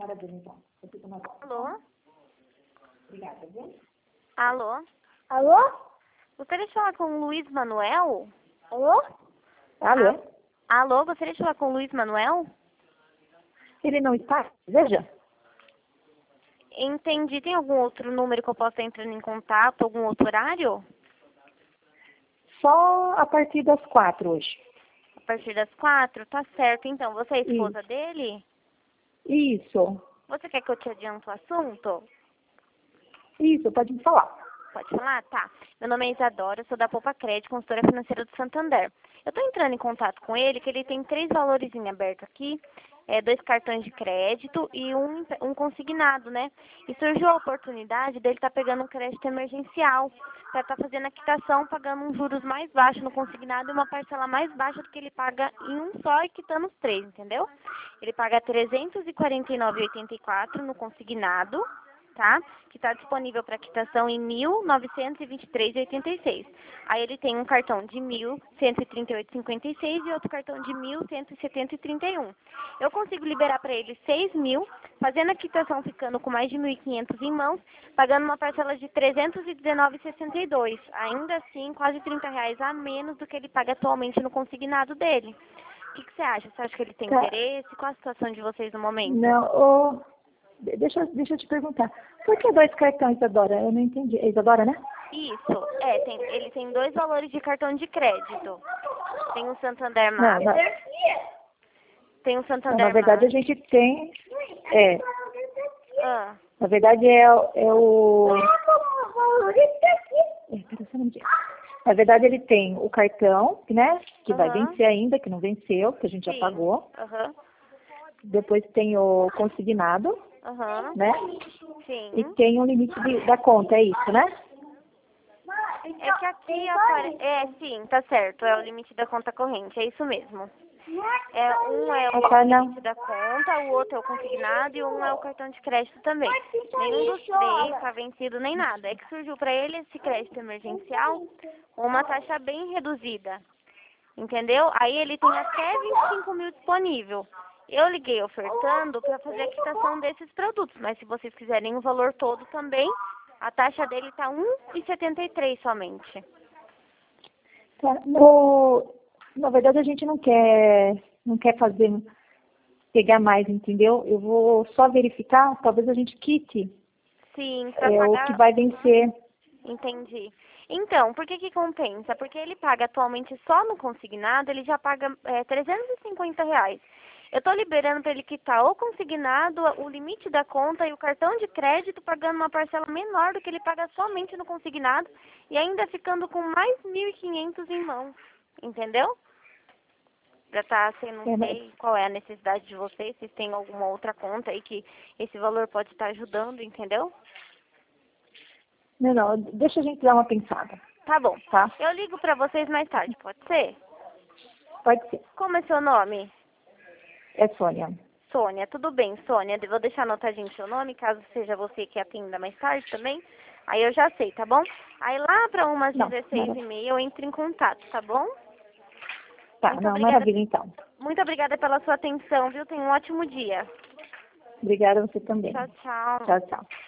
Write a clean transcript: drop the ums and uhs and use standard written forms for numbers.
Alô? Obrigada, viu? Alô? Alô? Gostaria de falar com o Luiz Manuel? Alô? Alô? Alô, gostaria de falar com o Luiz Manuel? Ele não está? Veja. Entendi. Tem algum outro número que eu possa estar entrando em contato? Algum outro horário? Só a partir das 4 hoje. A partir das 4? Tá certo. Então, você é a esposa dele? Isso. Você quer que eu te adiante o assunto? Isso, pode me falar. Pode falar? Tá. Meu nome é Isadora, sou da Poupa Crédito, consultora financeira do Santander. Eu estou entrando em contato com ele, que ele tem 3 valores em aberto aqui, 2 cartões de crédito e um consignado, né? E surgiu a oportunidade dele estar pegando um crédito emergencial, para estar fazendo a quitação, pagando uns juros mais baixos no consignado e uma parcela mais baixa do que ele paga em um só e quitando os 3, entendeu? Ele paga R$ 349,84 no consignado, tá? Que está disponível para quitação em R$ 1.923,86. Aí ele tem um cartão de R$ 1.138,56 e outro cartão de R$ 1.170,31. Eu consigo liberar para ele R$ 6.000, fazendo a quitação ficando com mais de R$ 1.500 em mãos, pagando uma parcela de R$ 319,62. Ainda assim, quase R$ 30 a menos do que ele paga atualmente no consignado dele. O que você acha? Você acha que ele tem interesse? Qual a situação de vocês no momento? Não, deixa eu te perguntar. Por que 2 cartões, Isadora? Eu não entendi. É Isadora, né? Isso, ele tem 2 valores de cartão de crédito. Tem o Santander Não, Master. Tem o Santander na verdade, a Master. gente tem... Ah, Na verdade, é o... Pera só um minutinho. Na verdade, ele tem o cartão, né? Que vai vencer ainda, que não venceu, que a gente já pagou. Depois tem o consignado, né? Sim. E tem o limite da conta, é isso, né? É que aqui aparece... sim, tá certo. É o limite da conta corrente, é isso mesmo. Um é o limite da conta, o outro é o consignado e um é o cartão de crédito também. Nenhum dos 3 está vencido nem nada. É que surgiu para ele esse crédito emergencial uma taxa bem reduzida. Entendeu? Aí ele tem até 25 mil disponível. Eu liguei ofertando para fazer a quitação desses produtos, mas se vocês quiserem o valor todo também, a taxa dele está 1,73 somente. Tá. Na verdade, a gente não quer pegar mais, entendeu? Eu vou só verificar, talvez a gente quite Sim, para pagar... o que vai vencer. Entendi. Então, por que compensa? Porque ele paga atualmente só no consignado, ele já paga R$ 350. Eu estou liberando para ele quitar o consignado, o limite da conta e o cartão de crédito, pagando uma parcela menor do que ele paga somente no consignado e ainda ficando com mais 1.500 em mãos. Entendeu? Já tá assim, não sei qual é a necessidade de vocês, se tem alguma outra conta aí que esse valor pode estar ajudando, entendeu? Não, deixa a gente dar uma pensada. Tá bom. Tá? Eu ligo pra vocês mais tarde, pode ser? Pode ser. Como é seu nome? É Sônia. Sônia, tudo bem, Sônia. Eu vou deixar anotadinho seu nome, caso seja você que atenda mais tarde também. Aí eu já sei, tá bom? Aí lá pra umas 16h30 eu entro em contato, tá bom? Tá, maravilha então. Muito obrigada pela sua atenção, viu? Tenha um ótimo dia. Obrigada a você também. Tchau, tchau. Tchau, tchau.